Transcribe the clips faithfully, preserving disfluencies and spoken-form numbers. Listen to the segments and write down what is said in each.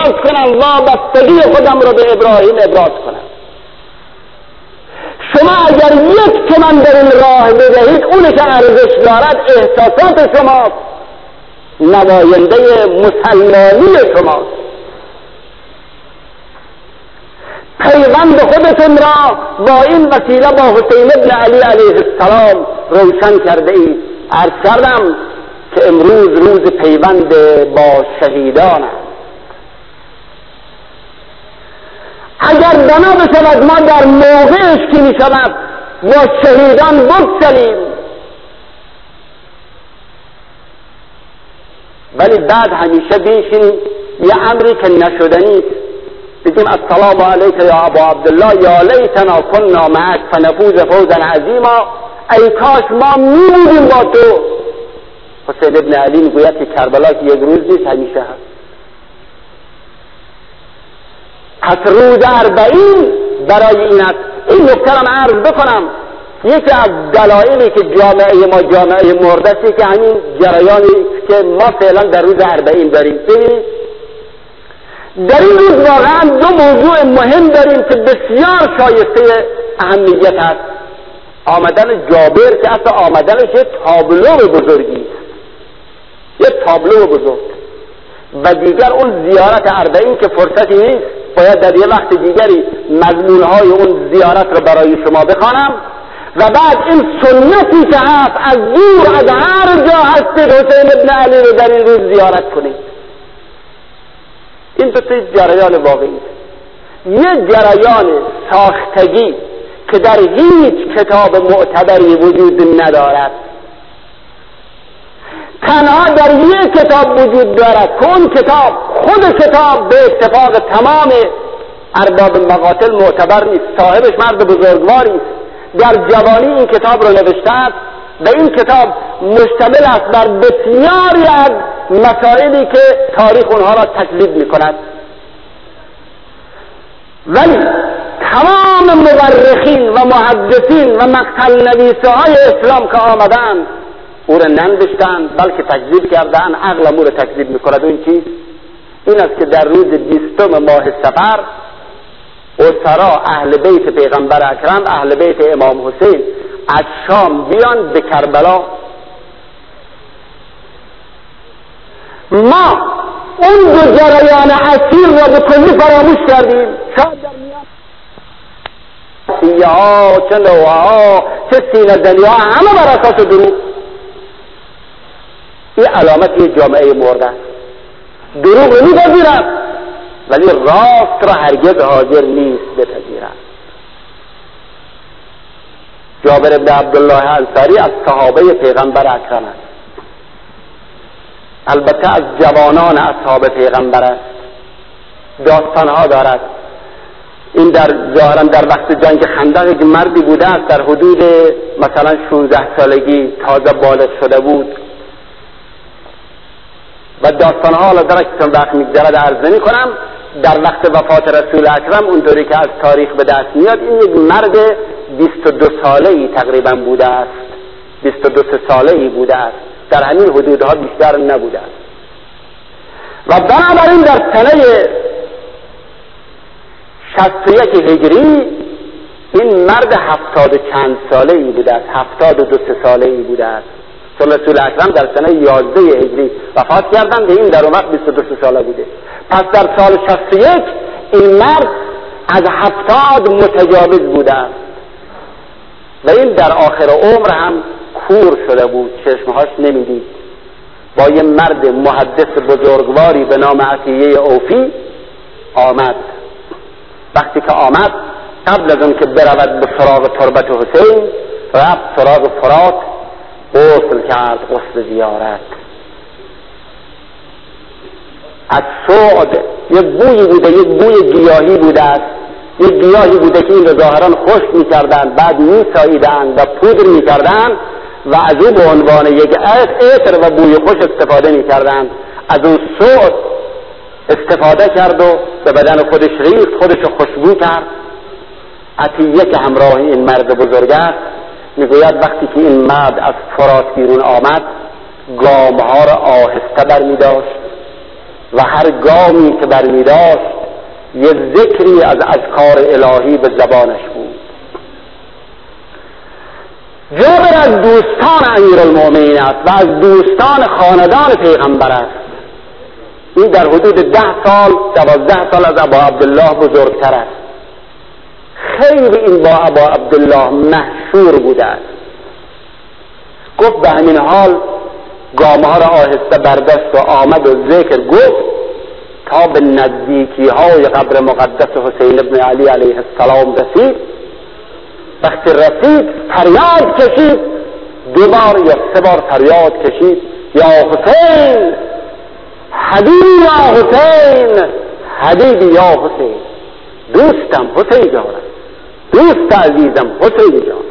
ابراز کنم، وابستگی خودم رو به ابراهیم ابراز کنم. شما اگر یک تومن در این راه بدهید، اونی که ارزش دارد احساسات شماست، نماینده مسلمانی شماست. پیوند خودتون را با این وسیله با حسین ابن علی علیه السلام روشن کرده اید. عرض کردم که امروز روز پیوند با شهیدان است. اگر بنا بشود ما در موقعش که می شود با شهیدان بگسلیم، ولی بعد همیشه بیشیم یه امری که نشدنی بگیم السلام علیک یا ابا عبدالله یا لیتنا کننا معک فنفوز فوزا عظیما، ای کاش ما میبودیم با تو. حسین ابن علی میگوید که کربلا که یک روز نیست، همیشه هست. پس روز اربعین برای این است. این نکته را عرض بکنم، یکی از دلایلی که جامعه ما جامعه مردسی که همین جریانی که ما فعلا در روز اربعین داریم. ببینید در این روز واقعا دو موضوع مهم داریم که بسیار شایسته اهمیت است. آمدن جابر که اصلا آمدنش یه تابلو بزرگی است، یه تابلو بزرگ، و دیگر اون زیارت اربعین که فرصتی نیست، باید در یه وقت دیگری مضمونهای اون زیارت رو برای شما بخوانم. و بعد این سنتی که هست از دور از هر جا هستید حسین ابن علی رو در این روز زیارت کنید. این دو تا جریان واقعی است. یه جریان ساختگی که در هیچ کتاب معتبری وجود ندارد، تنها در یک کتاب وجود دارد که اون کتاب خود کتاب به اتفاق تمام ارباب مقاتل معتبر نیست، صاحبش مرد بزرگواری است، در جوانی این کتاب رو نوشته است و این کتاب مشتمل است بر بسیاری از مسائلی که تاریخ اونها را تکذیب می کند. ولی تمام مورخین و محدثین و مقتل نویسه های اسلام که آمدن او را ننوشتن بلکه تکذیب کردن، عقل او را تکذیب می کند. این چیز این است که در روز بیستم ماه صفر اسرا اهل بیت پیغمبر اکرم، اهل بیت امام حسین از شام بیان به کربلا. ما اون دو جریان اصیل را به کلی فراموش کردیم. شاید در میان سیه ها، چه نوه ها، چه سینه دنیا، همه بر اساس دروغ. این علامت یک جامعه مرده است. دروغ نمی‌پذیرد ولی راست را هرگز حاضر نیست بپذیرد. جابر ابن عبدالله انصاری از صحابه پیغمبر اکرم است، البته از جوانان اصحاب پیغمبر است. داستانها دارد. این در ظاهرا در وقت جنگ خندق که مردی بوده است در حدود مثلا شانزده سالگی، تازه بالغ شده بود و داستانها حالا درکتون وقت میگذرد عرض نمی کنم. در وقت وفات رسول اکرم اونطوری که از تاریخ به دست میاد این یک مرد بیست و دو ساله ای تقریبا بوده است، بیست و دو ساله ای بوده است، در همین حدودها بیشتر نبوده است. و بنابراین در سنه شصت و یک هجری این مرد هفتاد و چند ساله ای بوده است، هفتاد و دو ساله ای بوده است. رسول اکرم در سنه یازده هجری وفات کردند، این در اون وقت بیست و دو ساله بوده. پس در سال شصت و یک این مرد از هفتاد متجاوز بوده است و این در آخر عمر هم کور شده بود، چشمهاش نمیدید. با یه مرد محدث بزرگواری به نام عطیه اوفی آمد. وقتی که آمد قبل از اون که برود به سراغ تربت حسین رفت سراغ فرات، غسل کرد، غسل زیارت. از سعد یک بویی بوده، یک بوی گیاهی بوده است، یک گیاهی بوده که این رو ظاهرا خشک می‌کردند، بعد می‌ساییدند و پودر می‌کردند و از او به عنوان یک عطر و بوی خوش استفاده می‌کردند. از اون سعد استفاده کرد و به بدن خودش ریخت، خودش رو خوشبو کرد. عطیه که همراه این مرد بزرگ است میگوید وقتی که این مرد از فرات بیرون آمد گامها را آهسته بر می داشت و هر گامی که برمی داشت یه ذکری از اذکار الهی به زبانش بود. جابر از دوستان امیرالمؤمنین است و از دوستان خاندان پیغمبر است. این در حدود ده سال دوازده سال از ابا عبدالله بزرگتر است. خیلی این با ابا عبدالله مشهور بوده است. گفت به همین حال گامها را آهسته برداشت و آمد و ذکر گفت تا به نزدیکی های قبر مقدس حسین ابن علی علیه السلام رسید. وقتی رسید فریاد کشید، دو بار یا سه بار فریاد کشید یا حسین، حبیبی یا حسین، حبیبی یا حسین، دوستم حسین جانم، دوست عزیزم حسین جان.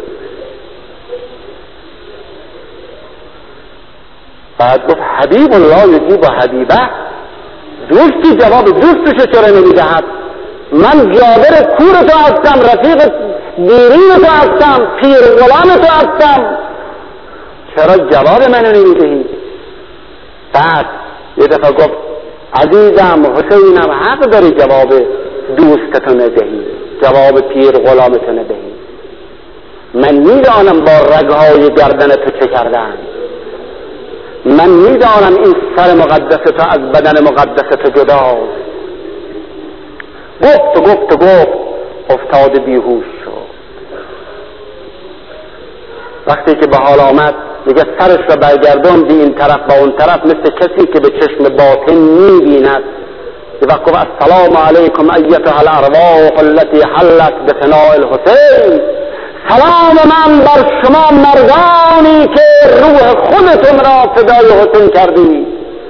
بعد گفت حبیب الله یجیب حبیبه، دوستی جواب دوستشو چرا نمیدهد؟ من جابر کور تو هستم، رفیق دیرین تو هستم، پیر غلام تو هستم، چرا جواب منو نمیدهی؟ بعد یه دفعه گفت عزیزم حسینم حق داری جواب دوستتو ندهی، جواب پیر غلامتو ندهی. من میدانم با رگهای گردن تو چه کردن، من میدانم این سر مقدس تو از بدن مقدس تو جداست. گفت و گفت و گفت افتاد بیهوش شد. وقتی که به حال آمد دیگه سرش را برگردون به این طرف با اون طرف، مثل کسی که به چشم باطن میبیند. یه وقت گفت السلام علیکم ایتها الارواح التي حلت بفناء الحسین، سلام من بر شما مردانی که روح خودتون را فدای حسین کردید.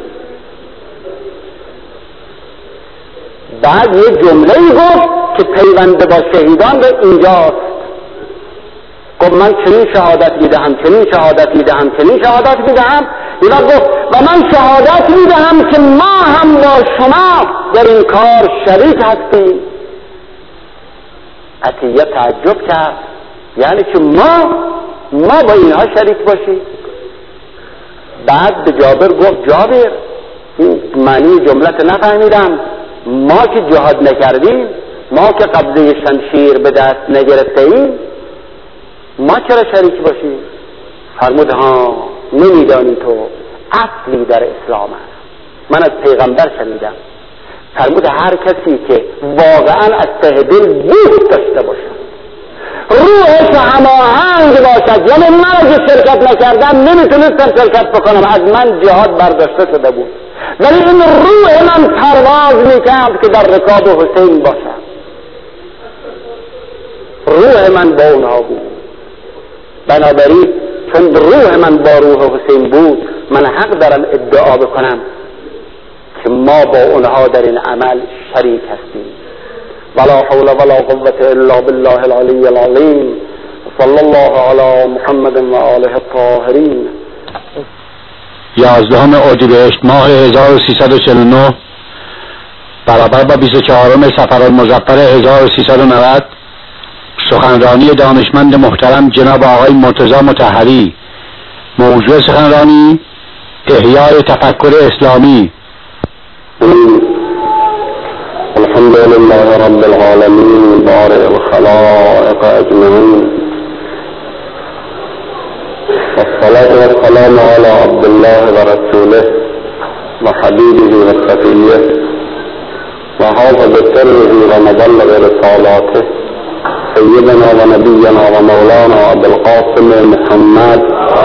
بعد یه جمله‌ای گفت که پیوند با شهیدان به اینجاست. گفت من چنین شهادت میدهم، چنین شهادت میدهم، چنین شهادت میدهم. اینا گفت و من شهادت میدهم که ما هم با شما در این کار شریک هستیم. عطیه تعجب کرد، یعنی که ما ما با اینها شریک باشیم. بعد به جابر گفت جابر این معنی جملت نفهمیدم، ما که جهاد نکردیم، ما که قبضه شمشیر به دست نگرفته ایم، ما چرا شریک باشیم؟ فرمود ها نمیدانی تو اصلی در اسلام است، من از پیغمبر شنیدم. فرمود هر کسی که واقعا از ته دل دوست داشته باشه، روحش هماهنگ باشد، یعنی من اگه شرکت نکردم نمیتونستم شرکت بکنم، از من جهاد برداشته شده بود، ولی این روح من پرواز میکرد که در رکاب حسین باشم، روح من با اونها بود. بنابراین چون روح من با روح حسین بود، من حق دارم ادعا بکنم که ما با اونها در این عمل شریک هستیم. ولا حول ولا قوة الا بالله العلی العظیم. صلی الله علی محمد و آله الطاهرین. یازدهم اردیبهشت ماه هزار و سیصد و چهل و نه برابر با بیست و چهارم صفرالمظفر هزار و سیصد و نود، سخنرانی دانشمند محترم جناب آقای مرتضی مطهری. موضوع سخنرانی احیای تفکر اسلامی. الحمد لله رب العالمين بارئ الخلائق اجمعين، والصلاة والسلام على عبد الله ورسوله وحبيبه وصفيه وحافظ سره ومبلغ رسالاته سيدنا ونبينا ومولانا ابي القاسم محمد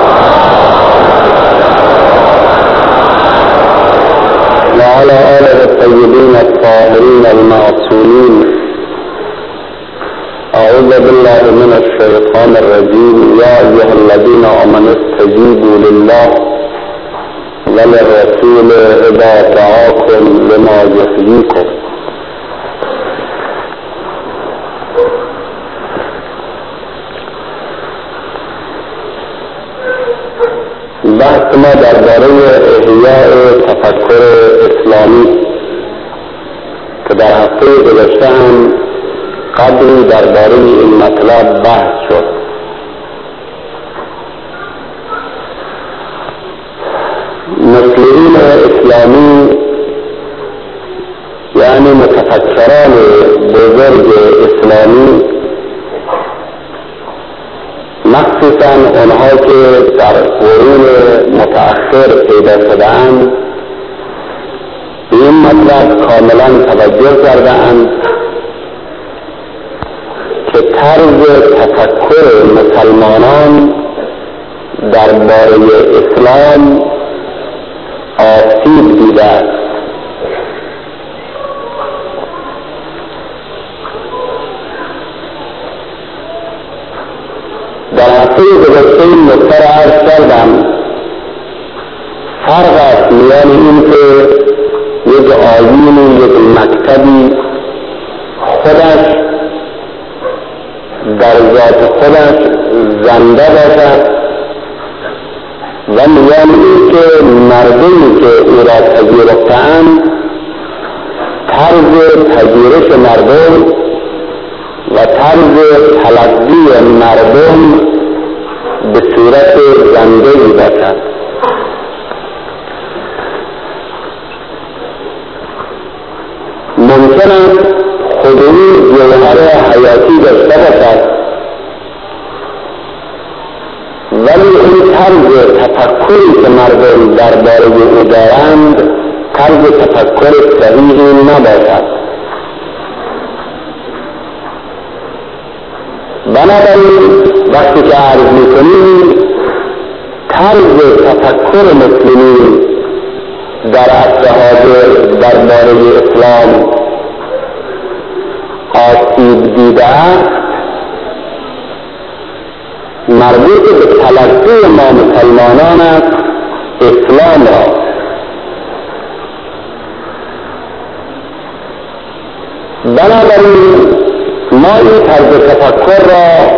وعلى آله الطيبين الطاهرين المعصومين. أعوذ بالله من الشيطان الرجيم. يا أيها الذين آمنوا استجيبوا لله وللرسول إذا دعاكم لما يحييكم. بحث ما درباره احیاء تفکر اسلامی که در هفته گذشته هم قدری درباره این مطلب بحث شد. مسلمین اسلامی یعنی متفکران بزرگ اسلامی، مخصوصا اونها که در قرون متأخر پیدا شده‌اند، به این مطلب کاملا توجه کرده‌اند که طرز تفکر مسلمانان درباره اسلام آسیب دیده است. در هفته گذشته این نکته را عرض کردم، فرق است میان این که یک آیینی، یک مکتبی خودش در ذات خودش زنده باشد و میان این که مردمی که او را پذیرفته‌اند طرز پذیرش مردم و طرز تلقی مردم به صورت زنده‌ای باشد. ممکن است خودی جوهر حیاتی داشته باشد، ولی این طرز تفکری که مردم درباره او دارند طرز تفکر صحیحی نباشد. بنابراین وقتی که عرض میکنیم طرز تفکر مسلمین در عصر حاضر درباره اسلام آسیب دیده است، مربوط به تلقی ما مسلمانان است اسلام را. بنابراین ما این طرز تفکر را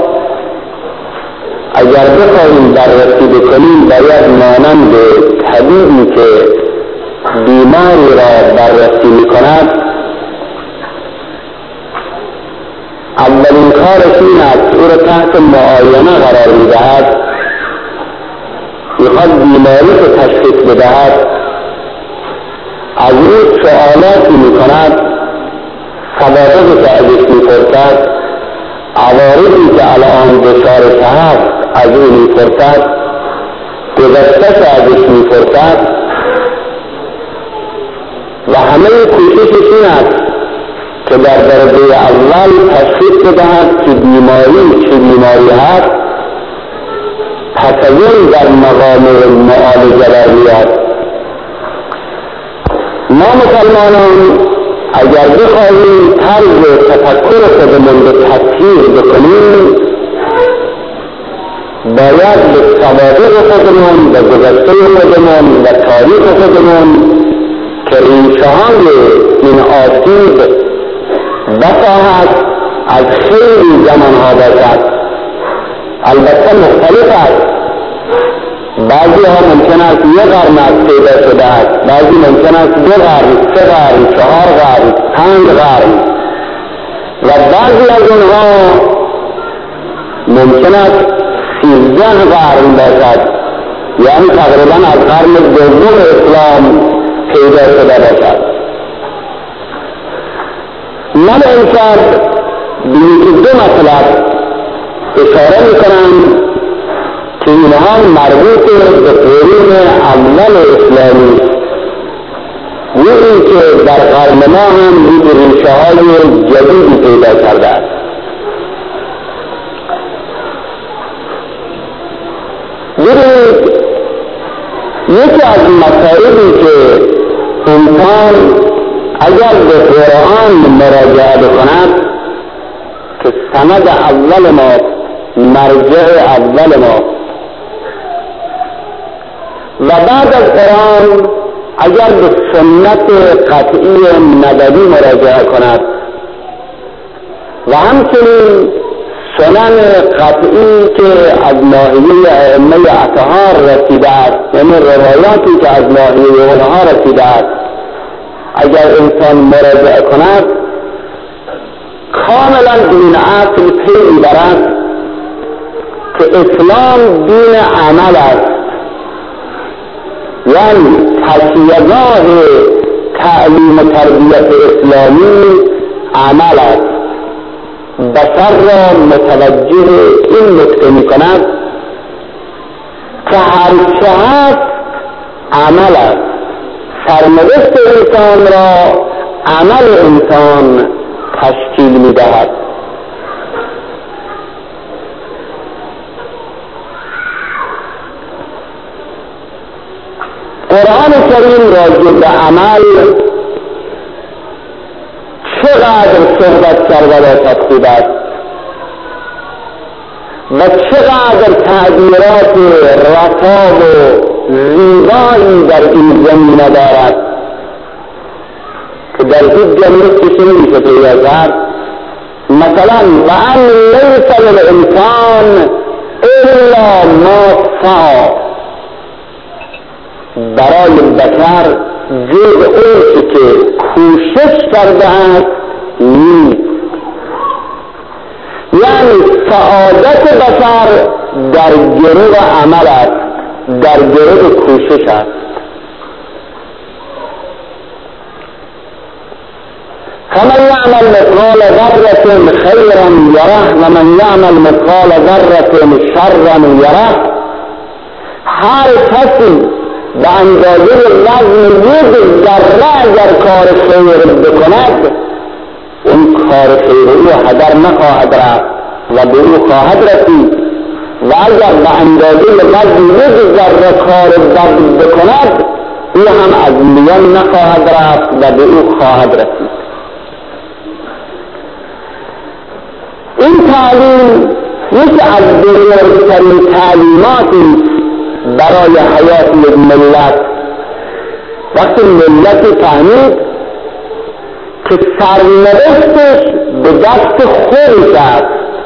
اگر بخواهیم بررسی بکنیم باید مانند طبیبی که بیماری را بررسی میکند اولین کارش این است او را تحت معاینه قرار میدهد، میخواد بیماری رو تشخیص بدهد، از او سوالاتی میکند، سوابقی که ازش میپرسد، عوارضی که الان دچارش هست از او میپرسد، گذشته‌اش ازش میپرسد و همه کوششش این است که در درجه اول تشخیص بدهد که بیماری چه بیماری هست، پس از این در مقام معالجه در بیاد. ما مسلمانان اگر بخواهیم طرز تفکر خودمون رو تصحیح بکنیم باید به سوابق خودمون و گذشته خودمون و تاریخ خودمون که ریشه های این آسیب بخواهد از خیلی زمان ها باشد، البته مختلف است. بعضی ها ممکن است یک قرن از پیدا شده است، بعضی ممکن است دو قرن، سه قرن، چهار قرن، پنج قرن و بعضی از اونها ممکن است سیزده قرن باشد، یعنی تقریبا از قرن دوم اسلام پیدا شده باشد. من امشب به دو مطلب اشاره میکنم که اینها مربوط به قرون اول اسلامی است، این که در قرن ما هم این ریشه های جدیدی پیدا کرده است. ببینید یکی از مسائلی که انسان اگر به قرآن مراجعه بکند که سند اول ما، مرجع اول ما، و بعد از قرآن اگر به سنت قطعی نبوی مراجعه کند و همچنین سنن قطعی که از ناحیه ائمه اطهار رسیده است، یعنی روایاتی که از ناحیه اونها رسیده است، اگر انسان مراجعه کند کاملا دین اصل پی میبرد که اسلام دین عمل است، یعنی تکیه‌گاه تعلیم و تربیت اسلامی عمل است. بشر را متوجه این نکته می کند که هر چه هست عمل است. سرنوشت انسان را عمل انسان تشکیل می دهد. قرآن کریم راجع به عمل چقدر صحبت کرده باشد خوب است و چقدر تعبیرات رسا و زیبایی در این زمینه دارد که در هیچ جمعه کسی نیست پیدا کرد. مثلا و ان لیس للانسان الا ما سعی، برای بشر جز اون که کوشش کرده است نیست. یعنی سعادت بشر در گروه عمل است، در گروه کوشش است. فمن یعمل مثقال ذرة خیرا یره و من یعمل مثقال ذرة شرا یره. هر کسی به اندازه وزن یک ذره اگر کار خیر بکند اون کار خیر او هدر نخواهد رفت و به او خواهد رسید، و اگر به اندازه وزن یک ذره کار بد بکند او هم از میان نخواهد رفت و به او خواهد رسید. این تعلیم یکی از بزرگترین تعلیماتی برای حیات یک ملت. وقتی ملتی فهمید که سرنوشتش به دست خودش است،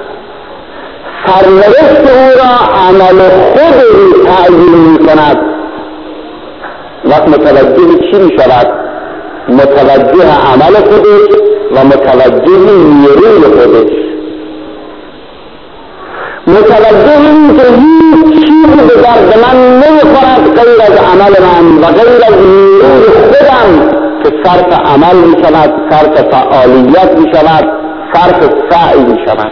سرنوشت او را عمل خود او تعیین می کند، وقت متوجه چی می شود؟ متوجه عمل خودش و متوجه نیروی خودش، متوجه این که هیچ چیزی به درد من نمیخورد غیر از عمل من و غیر از نیروی خودم که صرف عمل می شود، صرف فعالیت می شود، صرف سعی می شود.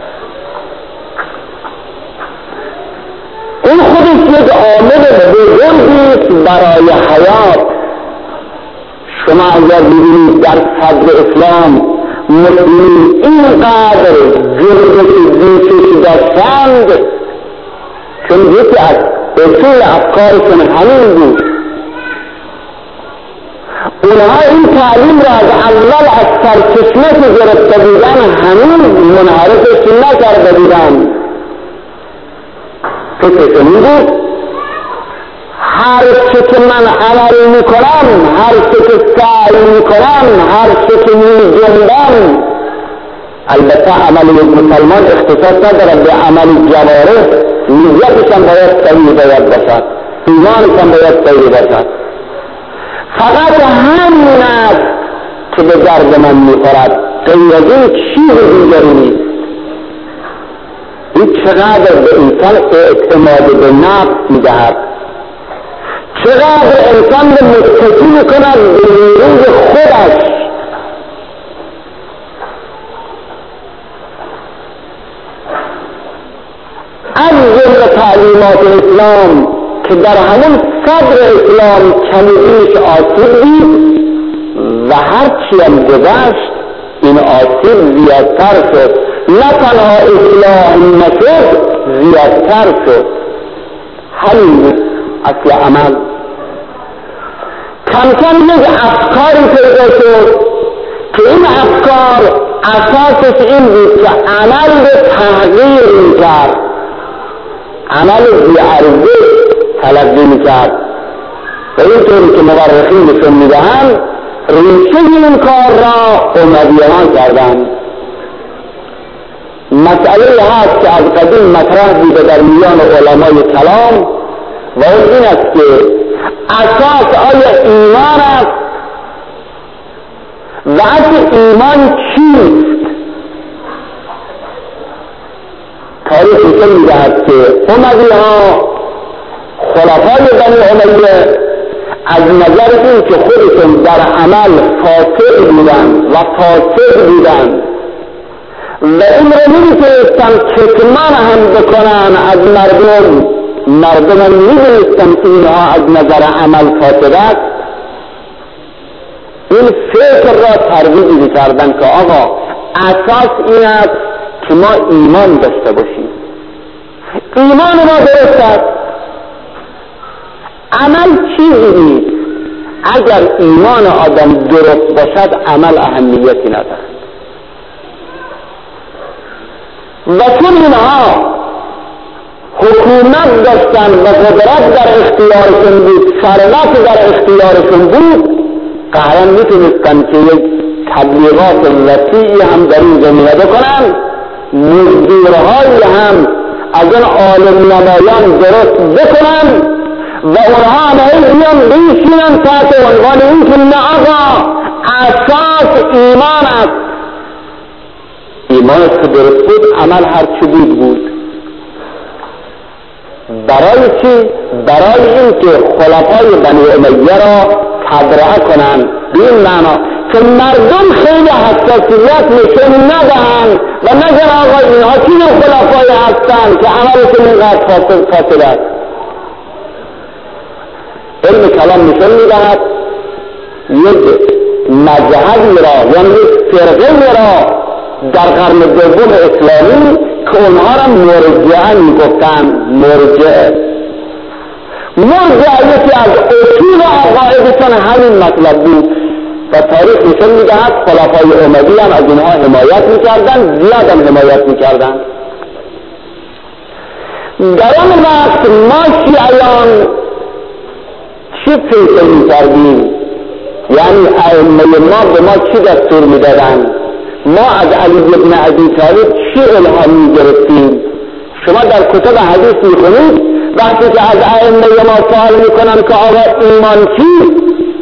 این خودش یک عامل بزرگی است برای حیات. شما اگر ببینید در صدر اسلام مسلمین اینقدر جرأت زیستش داشتند چون یکی از اصول افکارشون همین بود. اونها این تعلیم را از اول از سرچشمه که گرفته بودن هنوز منحرفش نکرده بودن. فکرشون این بود هر چه که من عمل میکنم، هر چه که سعی میکنم، هر چه که میجنبم، البته عمل یک مسلمان اختصاص ندارد به عمل جوارح، نیتش هم باید صحیح باید باشد، ایمانش هم باید صحیح باشد. فقط همین است که به درد من میخورد، غیر از این چیز دیگری نیست. این چقدر به انسان اعتماد به نفس میدهد، چقدر انسان رو متکی میکند به نیروی خودش. از جمله تعلیمات اسلام که در همون صدر اسلام کمیش آسیب دید و هرچی هم گذشت این آسیب زیادتر شد، نه تنها اصلاح نشد زیادتر شد. همین اصل عمل. کم کم یک افکاری پیدا شد که این افکار اساسش این بود که عمل به تغییر میکرد، عمل بی ارزش تلقی میکرد و اینطوری که مورخین نشون میدهند ریشه این کار را امویان کردند. مسئله هست که از قدیم مطرح بوده در میان علمای کلام و اون این است که اساس آیا ایمان است و اصل ایمان چیست؟ تاریخ نشون میدهد که اموی ها خلفای بنی امیه از نظر این که خودشون در عمل فاسد بودن و فاسد بودن و این رو نمیتونستن کتمان هم بکنن از مردم، مردم هم میدونستن که اینها از نظر عمل فاسد است، این فکر را ترویج میکردن که آقا اساس این است که ما ایمان داشته باشیم، ایمان ما درست است، عمل چیزی نیست، اگر ایمان آدم درست باشد عمل اهمیتی ندارد. و چون اینها حکومت داشتن و قدرت در اختیارشون بود، ثروت در اختیارشون بود، قهرن میتونستن که یک تبلیغات وسیعی هم در این زمینه بکنن، مزدورهایی هم از این عالم نمایان درست بکنن و اونها همه بیان بیشینن تحت عنوان این که نه آقا اساس ایمان است، ایمان که درست بود عمل هر چی بود بود. برای چی؟ برای این که خلفای بنی امیه را تبرئه کنند، به این معنا که مردم خیلی حساسیت نشون ندهند و نگن آقا اینها چی خلفای هستند که عملشون اینقدر فاسد است. علم کلام نشون میدهد یک مذهبی را یعنی یک فرقه را در قرن دوم اسلامی که اونها را مرجعه میگفتند، مرجعه مرجعه یکی از اصول عقایدشان همین مطلب بود و تاریخ نشون میدهد خلفای اموی هم از اینها حمایت میکردن، زیاد هم حمایت میکردن. در آن وقت ما شیعیان چی فکر میکردیم؟ یعنی ائمه ما به ما چی دستور میدادن؟ ما از علی بن ابی طالب چی الهام میگرفتیم؟ شما در کتب حدیث میخونید وقتی که از ائمه ما سوال میکنن که آقا ایمان چی؟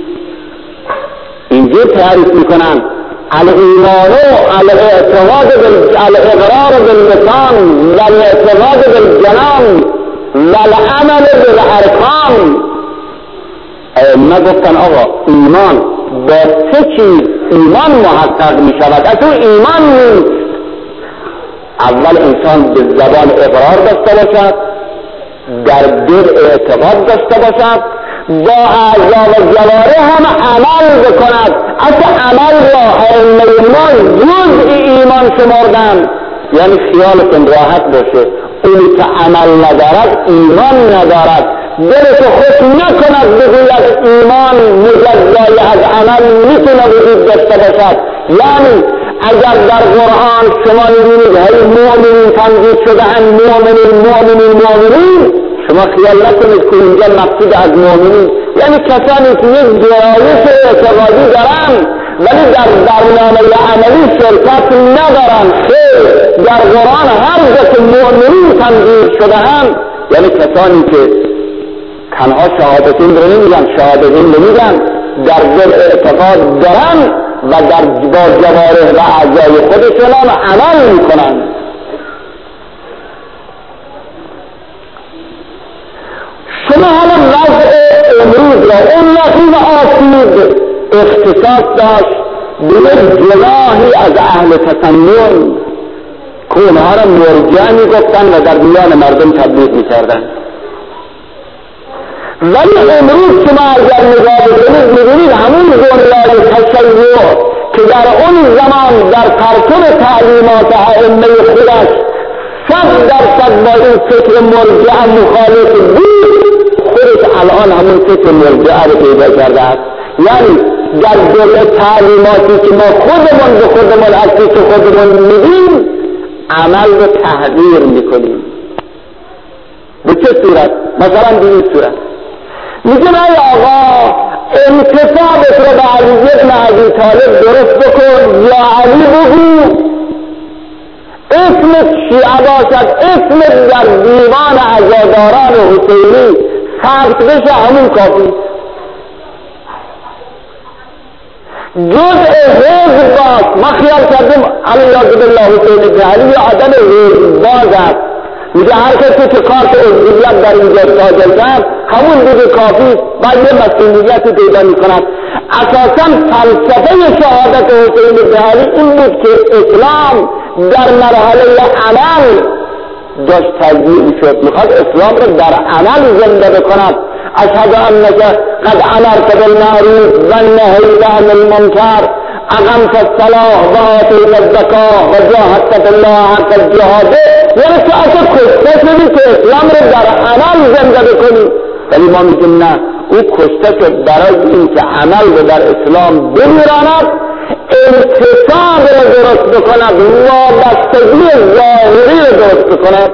اینجور تعریف میکنن الایمان الاعتقاد الاقرار باللسان و الاعتقاد بالجنان و العمل بالارکان. ائمه گفتن آقا ایمان با سه چیز ایمان محقق می شود. از اون ایمان نیست اول انسان به زبان اقرار داشته باشد، در دل اعتقاد داشته باشد، با اعضا و جوارح هم عمل بکند. اصلا عمل را ائمه ما جزء ایمان شمردن، یعنی خیالتون راحت باشه اونی که عمل ندارد ایمان ندارد. دلش خوش نکند بگوید ایمان مجزای از عمل میتونه وجود داشته باشد. یعنی اگر در قرآن شما میبینید هی مؤمنین تنظیر شده ان مؤمنین مؤمنین مؤمنین، شما خیال نکنید که اینجا مقصود از مؤمنین یعنی کسانی که یک گرایش اعتقادی دارن ولی در برنامه عملی شرکت ندارن. خیر، در قرآن هر جا که مؤمنین تنظیر شده هم یعنی کسانی که تنها شهادتین رو نمیگن، شهادتین نمیگن، در دل اعتقاد دارن و در با جوارح و اعضای خودشون هم عمل میکنن. شما حالا وضع امروز را اون نقیب آسید اختصاص داشت به یک جناحی از اهل تسنن که اونها را مرجع میگفتن و در میان مردم تبلیغ میکردن. ولی امروز شما اگر نگاه بکنید میبینید همون دنیای تشیع که در اون زمان در پرتو تعلیمات ائمه خودش صد درصد با این فکر مرجع مخالف بود، خودش الان همون فکر مرجع رو پیدا کرده است. یعنی در دل تعلیماتی که ما خودمون به خودمون از فکر خودمون میدیم عمل رو تحقیر میکنیم. به چه صورت؟ مثلا به این صورت میگن ای آقا انتصابت رو به علی بن ابی طالب درست بکن یا علی بگو، اسمت شیعه باشد، اسمت در دیوان عزاداران حسینی ثبت بشه همون کافی. جزء حزب باز، ما خیال کردیم علی بالله حسین ابن علی آدم حزب باز است، میگه هر کسی که کارت عضویت در اینجا صادر کرد همون دیگه کافی بعد یه مسئولیتی پیدا میکند. اساسا فلسفه شهادت حسین بن علی این بود که اسلام در مرحله عمل داشت تجمیع شد، میخواد اسلام رو در عمل زنده بکند. اشهد انک قد امرت بالمعروف والنهی عن المنکر اقمت الصلاة و آتیت الزکاة و جاهدت فی الله حق الجهاد. یعنی تو اصلا کشته شدی که اسلام رو در عمل زنده بکنی، ولی ما میگیم نه، او کشته شد برای این که عمل رو در اسلام بمیراند، انتصاب رو درست بکند، وابستگی ظاهری رو درست بکند.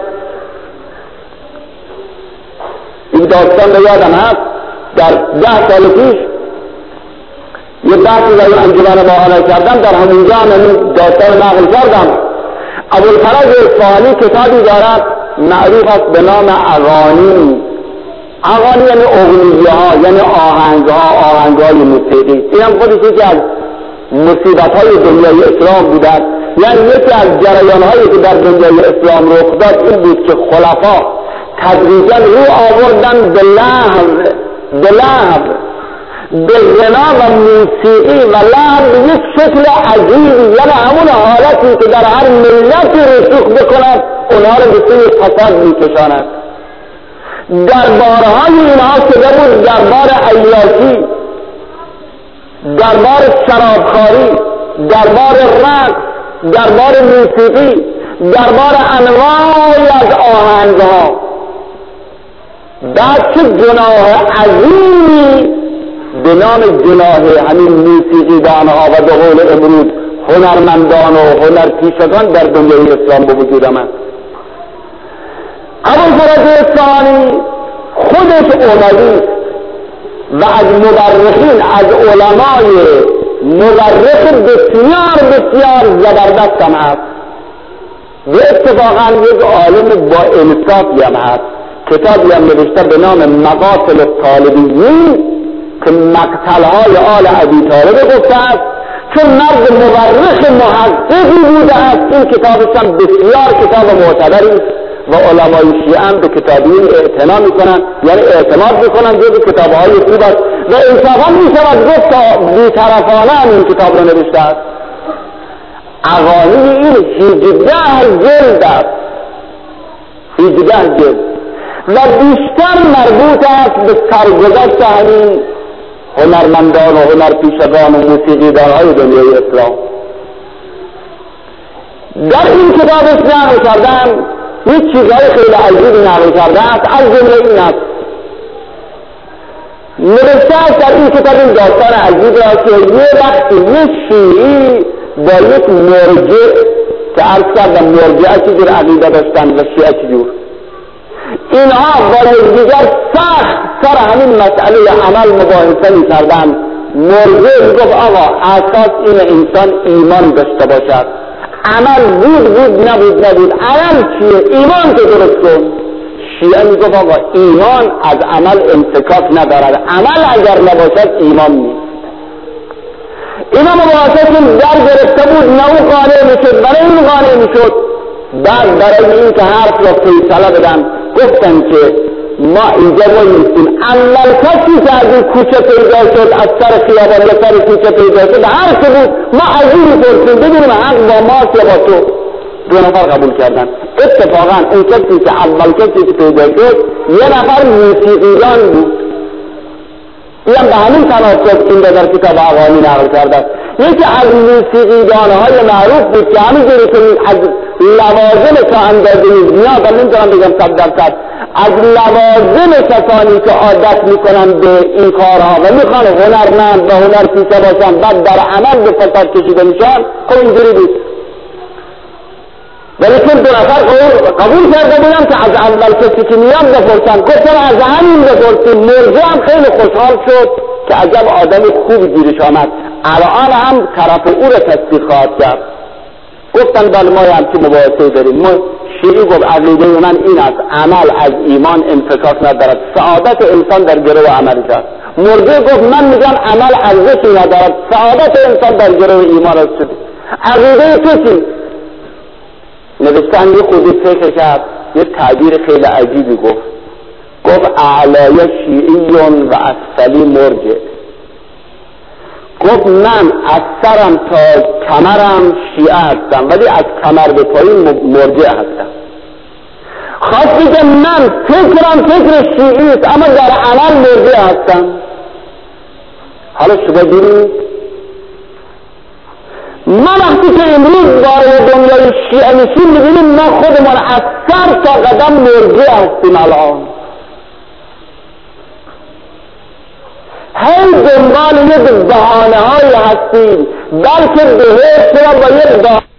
این داستان رو یادم هست در ده سال پیش یه بحثی در انجمن ماهانه کردم، در همونجا هم این داستان نقل کردم. ابوالفرج اصفهانی کتابی دارد معروف است به نام اغانی. اغانی یعنی اغنیه ها، یعنی آهنگ ها، آهنگ های موسیقی. این هم خودش یکی از مصیبت های دنیای اسلام بوده. یعنی یکی از جریان هایی که در دنیای اسلام رخ داد این بود که خلفا تدریجا رو آوردن به لهو به لهو به غنا و موسیقی و لحن به یک شکل عجیبی، یعنی همون حالتی که در هر ملتی رسوخ بکند اونها رو به سوی فساد میکشاند. دربارهای اینها شده بود دربار عیاشی، دربار شرابخواری، دربار رقص، دربار موسیقی، دربار انواعی از آهنگها. بعد چه گناه عظیمی به نام گناه همین موسیقیدانها و به قول امروز هنرمندان و هنرپیشگان در دنیای اسلام به وجود آمد. ابوالفرج اصفهانی خودش اموی و از مورخین، از علمای مورخ بسیار بسیار زبردست هم هست. به اتفاقا یک عالم با انصافی هم هست، کتابی هم نوشته به نام مقاتل الطالبیین که مقتلهای آل ابی طالب گفته است. چون مرد مورخ محققی بوده است این کتابش هم بسیار کتاب معتبری است و علمای شیعه هم به کتاب این اعتنا میکنن، یعنی اعتماد میکنن جز کتابهای خوب است و انصافا میشود گفت تا بیطرفانه هم این کتاب رو نوشته است. اغانی این هجده جلد است، هجده جلد و بیشتر مربوط است به سرگذشت همین هنرمندان و هنرپیشگان و موسیقیدانهای دنیای اسلام. در این کتابش نقل کردن یک چیزهای خیلی عجیبی نقل کرده است. از جمله این است نوشته است در این کتاب این داستان عجیب است که یه وقتی یک شیعی با یک مرجع که عرض کردم مرجعه چجور عقیده داشتن و شیعه چجور، اینها با یکدیگر سخت سر همین مسئله عمل مباحثه می‌کردند. مرجع میگفت آقا اساس این انسان ایمان داشته باشد، عمل بود بود نبود نبود، عمل چیه؟ ایمان که درست کن. شیعه میگفت آقا ایمان از عمل انفکاک ندارد، عمل اگر نباشد ایمان نیست. اینا مباحثه که در گرفته بود نه او قانع میشد برای این قانع میشد. بعد برای این که حرف را فیصله بدن گفتن که ما اینجا ما نیستیم. اول کسی که از این کوچه پیدا شد، از سر خیابان یا سر کوچه پیدا شد، هر که بود ما از این میپرسیم ببینیم حق با ماست یا با تو. دو نفر قبول کردن. اتفاقا اون کسی که اول کسی که پیدا شد یه نفر موسیقیدان بود. این به همین تناسب این در کتاب اغانی نقل کرده. یکی از موسیقیدانهای معروف بود که همینجوری که از لوازم تا اندازه زیاد، من نمیتونم بگم صد درصد، از لوازم کسانی که عادت میکنن به این کارها و میخوان هنرمند و هنرپیشه باشن بعد در عمل به فساد کشیده میشن، خب اینجوری بود. ولی چون دو نفر قبول کرده بودن که از اول کسی که میان بپرسن، گفتن از همین بپرسیم. مرجع هم خیلی خوشحال شد که عجب آدم خوب گیرش آمد، الان هم طرف او را تصدیق خواهد کرد. گفتن بله ما هم که مباحثه داریم. ما شیعی گفت عقیده من این است عمل از ایمان انفکاک ندارد، سعادت انسان در گرو عمل است. مرجع گفت من میگم عمل ارزشی ندارد، سعادت انسان در گرو ایمان است. عقیده تو چی؟ نوشتن یه خودی فکر کرد یه تعبیر خیلی عجیبی گفت. گفت اعلای شیعیون و اسفلی مرجع. گفت من از سرم تا کمرم شیعه هستم ولی از کمر به پایین مرجع هستم. خواستی که من فکرم فکر شیعی است اما در عمل مرجع هستم. حالا شما ببینید ما وقتی که امروز وارد دنیای شیعه میشیم میبینیم ما خودمان از سر تا قدم مرجع هستیم. الان هی دنبال یک بهانه هایی هستیم، بلکه به هر چرا با یک بهانه